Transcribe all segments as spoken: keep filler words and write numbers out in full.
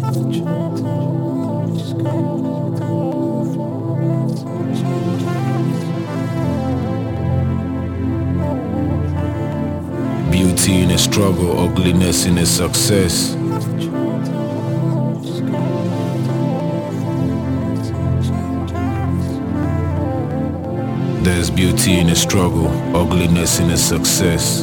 Beauty in a struggle, ugliness in a success. There's beauty in a struggle, ugliness in a success.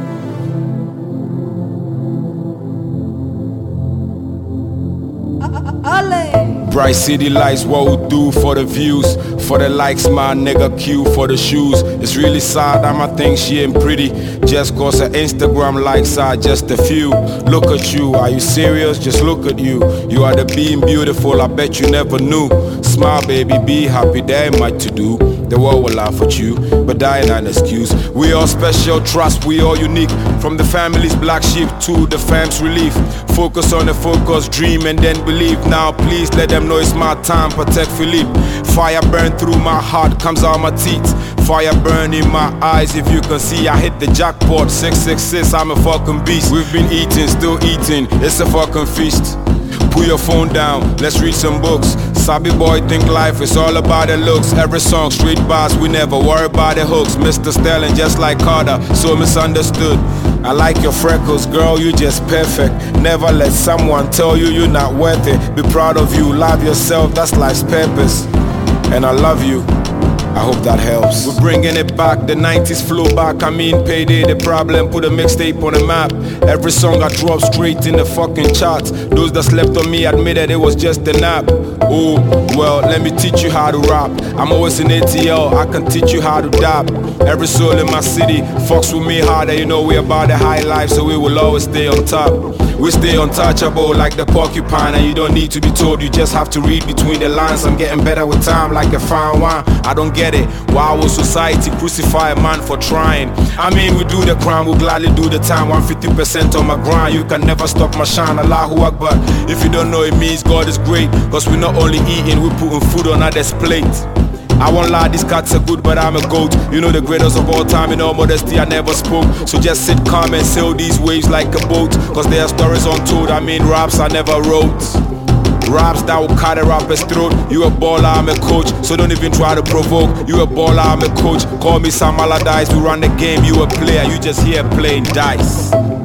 Bright city lights, what we do for the views, for the likes, my nigga Q for the shoes. It's really sad, I'ma think she ain't pretty just cause her Instagram likes are just a few. Look at you, are you serious? Just look at you. You are the being beautiful, I bet you never knew. Smile baby, be happy, there ain't much to do. The world will laugh at you, but that ain't an excuse. We all special, trust, we all unique. From the family's black sheep to the fam's relief. Focus on the focus, dream and then believe. Now please let them know it's my time, protect Philippe. Fire burn through my heart, comes out my teeth. Fire burn in my eyes, if you can see I hit the jackpot. Six six six, I'm a fucking beast. We've been eating, still eating, it's a fucking feast. Put your phone down, let's read some books. Sabi boy think life is all about the looks. Every song straight bars, we never worry about the hooks. Mister Sterling just like Carter, so misunderstood. I like your freckles, girl, you just perfect. Never let someone tell you you're not worth it. Be proud of you, love yourself, that's life's purpose. And I love you, I hope that helps. We're bringing it back, the nineties flow back. I mean Payday the problem, put a mixtape on the map. Every song I drop straight in the fucking charts. Those that slept on me admitted it was just a nap. Oh, well, let me teach you how to rap. I'm always in A T L, I can teach you how to dap. Every soul in my city fucks with me harder. You know we about the high life, so we will always stay on top. We stay untouchable like the porcupine, and you don't need to be told, you just have to read between the lines. I'm getting better with time like a fine wine. I don't get it, why will society crucify a man for trying? I mean, we do the crime, we'll gladly do the time. one hundred fifty percent on my grind, you can never stop my shine. Allahu Akbar, if you don't know it means God is great. Cause we're not only eating, we're putting food on others' plate. I won't lie, these cats are good, but I'm a goat. You know the greatest of all time, in all modesty I never spoke. So just sit calm and sail these waves like a boat. Cause there are stories untold, I mean raps I never wrote. Raps that will cut a rapper's throat. You a baller, I'm a coach, so don't even try to provoke. You a baller, I'm a coach, call me Sam Allardyce. We run the game, you a player, you just here playing dice.